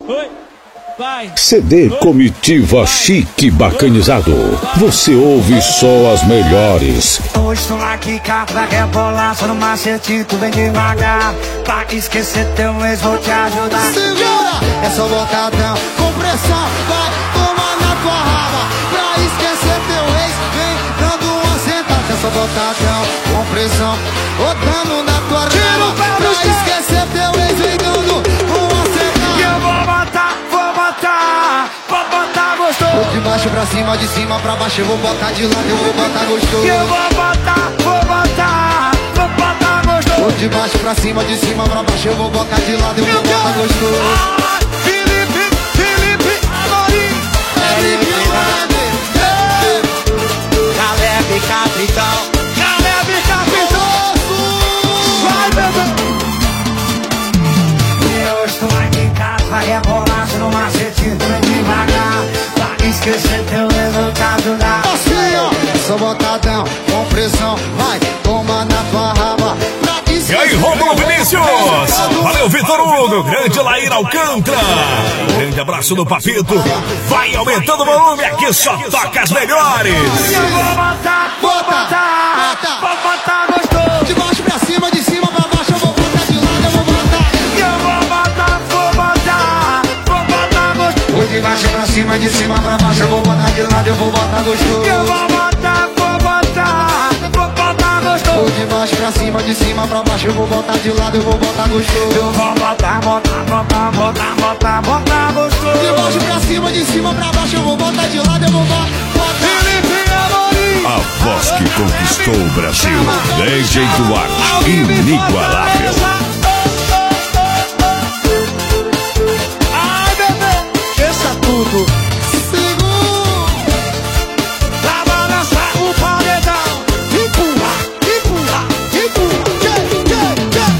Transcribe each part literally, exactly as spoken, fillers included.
Oi. Vai. C D Comitiva Chique Bacanizado. Você ouve só as melhores. Hoje tô aqui, cá pra rebolar, só no macetinho, tu vem devagar. Pra esquecer teu ex, vou te ajudar. Segura! É só botadão, com pressão, vai tomar na tua raba. Pra esquecer teu ex, vem dando uma sentada. É só botadão, com pressão, botando na tua raba. Pra esquecer teu ex, vem dando uma sentada. E eu vou botar, vou botar, vou botar gostoso. Vou de baixo pra cima, de cima pra baixo, eu vou botar de lado, eu vou botar gostoso. E eu vou botar, vou botar, vou botar gostoso. Vou de baixo pra cima, de cima pra baixo, eu vou botar de lado, eu vou botar gostoso. Ah, Felipe, Felipe, Amorim, Felipe, Caleb, capitão, Caleb, capitão. Vai, bebê. E hoje tô aqui em casa, vai rebolar, se no macetinho, vem devagar. Pra esquecer teu resultado da. Assim, ó, só botadão, com pressão, vai, toma na tua raba. E aí, Rômulo Vinícius! Valeu, Vitor Hugo! Grande Laíra Alcântara! Grande abraço do Papito! Vai aumentando o volume, aqui só toca as melhores! Eu vou botar, vou botar, vou botar gostoso. De baixo pra cima, de cima pra baixo, eu vou botar de lado, eu vou botar. Eu vou botar, vou botar, vou botar gostoso. Vou de baixo pra cima, de cima pra baixo, eu vou botar de lado, eu vou botar gostoso. Eu vou botar, vou botar, vou botar gostoso. Vou de baixo pra cima, de cima pra baixo, eu vou botar de lado, eu vou botar gostoso. Eu vou botar, botar, botar, botar, botar, botar gostoso. De baixo pra cima, de cima pra baixo, eu vou botar de lado, eu vou botar. Felipe Amorim. A voz que conquistou o Brasil. D J Duarte, inigualável. Ai, bebê, esqueça tudo. Pra balançar o paredão. Empurra, empurra, empurra. Tchê, tchê, tchê.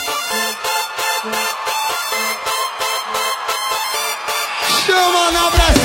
Chama na Brasil.